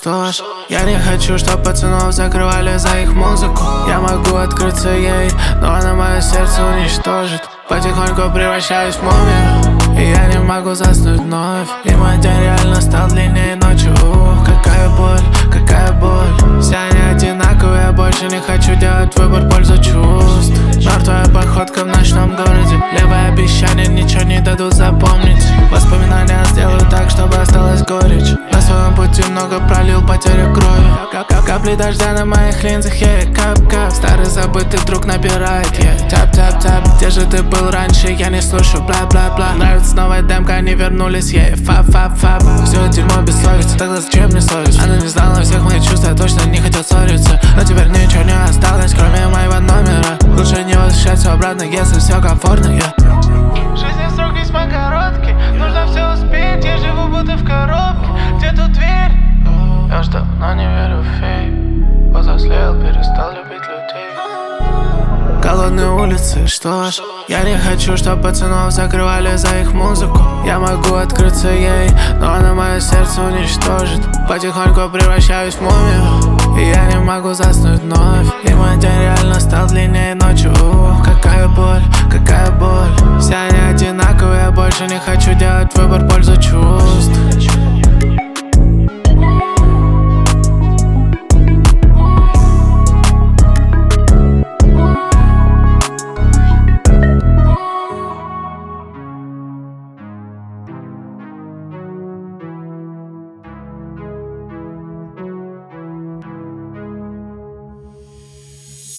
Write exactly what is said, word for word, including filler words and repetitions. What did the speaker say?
что ж, я не хочу, чтоб пацанов закрывали за их музыку. Я могу открыться ей, но она мое сердце уничтожит. Потихоньку превращаюсь в мумию, и я не могу заснуть вновь. И мой день реально стал длиннее ночи. Ух, какая боль, какая боль. Все они одинаковые, я больше не хочу делать выбор в пользу чувств. Мертвая походка в ночном городе. Левые обещания ничего не дадут запомнить. Воспоминания сделаю так, чтобы осталась горечь. На своем пути много пролил, потеря крови. Кап -кап Капли дождя на моих линзах, yeah. Кап-кап, старый забытый друг набирает, yeah. Тяп-тяп-тяп, где же ты был раньше, я не слышу, бла-бла-бла. Нравится новая демка, они вернулись, yeah. Фап-фап-фап. Все дерьмо без совести, тогда зачем мне совесть? Она не знала всех моих чувств, я точно не хотел ссориться. Но теперь ничего не осталось, кроме моего номера. Лучше не возвращаться обратно, если все комфортно, yeah. Жизнь срок весьма короткий, нужно все успеть, я живу будто в коробке. Где тут дверь? Я ждал, но не верю в фейк. Повзрослел, перестал любить людей. Голодные улицы, что ж, я не хочу, чтоб пацанов закрывали за их музыку. Я могу открыться ей, но она мое сердце уничтожит. Потихоньку превращаюсь в мумию, и я не могу заснуть вновь. И мой день реально стал длиннее ночи. Ух, какая боль, какая боль. Все они одинаковые, я больше не хочу делать выбор в пользу чувств.